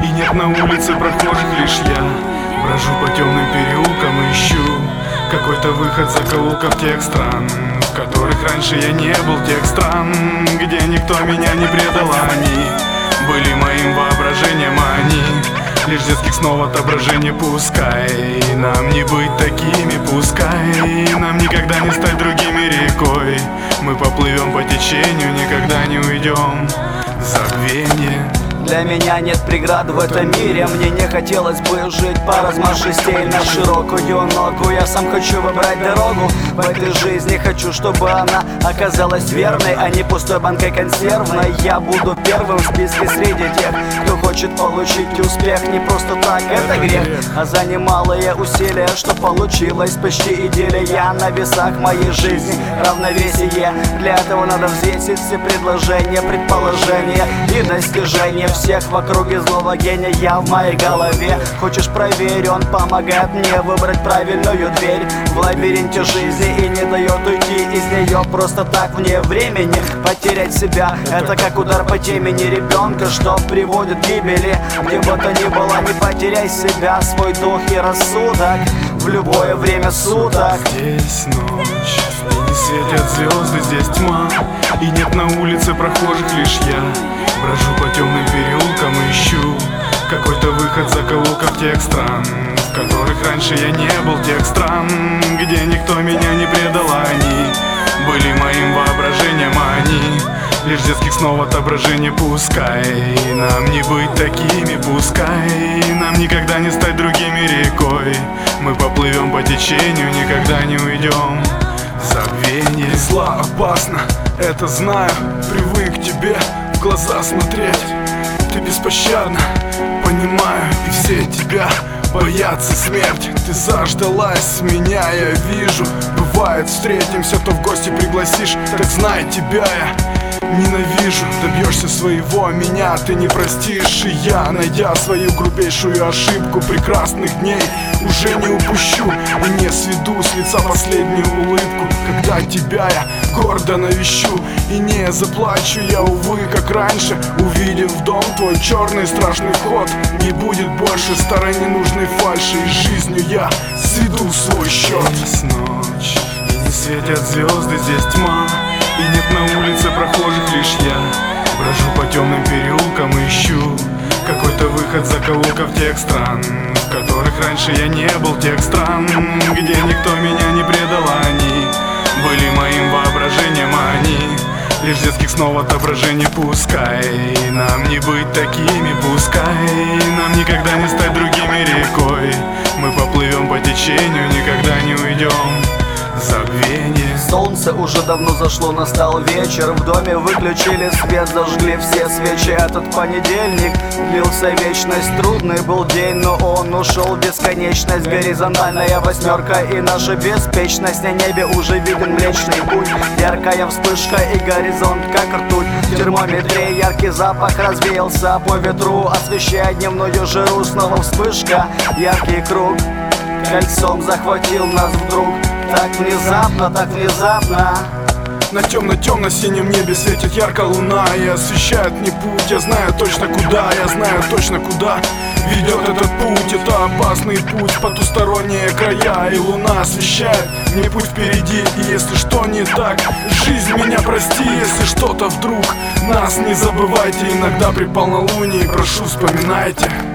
И нет на улице прохожих, лишь я брожу по темным переулкам и ищу какой-то выход с закоулков тех стран, в которых раньше я не был, тех стран, где никто меня не предал. Они были моим воображением, они лишь детских снов отображение. Пускай нам не быть такими, пускай нам никогда не стать другими рекой. Мы поплывем по течению, никогда не уйдем в забвение. Для меня нет преград в этом мире. Мне не хотелось бы жить по размашистей на широкую ногу. Я сам хочу выбрать дорогу в этой жизни. Хочу, чтобы она оказалась верной, а не пустой банкой консервной. Я буду первым в списке среди тех, кто хочет получить успех. Не просто так, это грех, а за немалые усилия, что получилось почти идиллия. На весах моей жизни равновесие. Для этого надо взвесить все предложения, предположения и достижения всех в округе злого гения. Я в моей голове. Хочешь, проверь, он помогает мне выбрать правильную дверь в лабиринте жизни и не дает уйти из нее просто так вне времени. Потерять себя — это как удар по темени ребенка, что приводит к гибели. Где бы то ни было, не потеряй себя, свой дух и рассудок в любое время суток. Здесь ночь, и не светят звезды, здесь тьма, и нет на улице прохожих, лишь я брожу по темным переулкам и ищу какой-то выход с закоулков тех стран, в которых раньше я не был, тех стран, где никто меня не предал. Они были моим воображением, они лишь детских снов отображение. Пускай нам не быть такими, пускай нам никогда не стать другими рекой. Мы поплывем по течению, никогда не уйдем в забвение. Зла опасно, это знаю, привык к тебе в глаза смотреть. Ты беспощадна, понимаю, и все тебя боятся смерти. Ты заждалась меня, я вижу. Бывает, встретимся, то в гости пригласишь. Так знай, тебя я ненавижу. Добьешься своего, меня ты не простишь. И я, найдя свою грубейшую ошибку, прекрасных дней уже не упущу и не сведу с лица последнюю улыбку, когда тебя я гордо навещу. И не заплачу я, увы, как раньше, увидев в дом твой черный страшный вход. Не будет больше старой ненужной фальши, и жизнью я сведу свой счет. Здесь ночь, и не светят звезды, здесь тьма, и нет на улице прохожих, лишь я брожу по темным переулкам и ищу какой-то выход с закоулков тех стран, в которых раньше я не был, тех стран, где никто меня не предал. Они были моим воображением, они лишь детских снов отображение. Пускай нам не быть такими, пускай нам никогда не стать другими рекой. Мы поплывем по течению, никогда не уйдем в забвение. Солнце уже давно зашло, настал вечер. В доме выключили свет, зажгли все свечи. Этот понедельник длился вечность. Трудный был день, но он ушел в бесконечность. Горизонтальная восьмерка и наша беспечность. На небе уже виден Млечный Путь. Яркая вспышка и горизонт как ртуть. В термометре яркий запах развеялся по ветру, освещая дневную жару. Снова вспышка, яркий круг кольцом захватил нас вдруг. Так внезапно, так внезапно. На темно-темно-синем небе светит ярко луна и освещает мне путь. Я знаю точно куда, я знаю точно куда ведет этот путь. Это опасный путь, потусторонние края, и луна освещает мне путь впереди. И если что не так, жизнь меня прости. Если что-то вдруг нас не забывайте, иногда при полнолунии прошу, вспоминайте.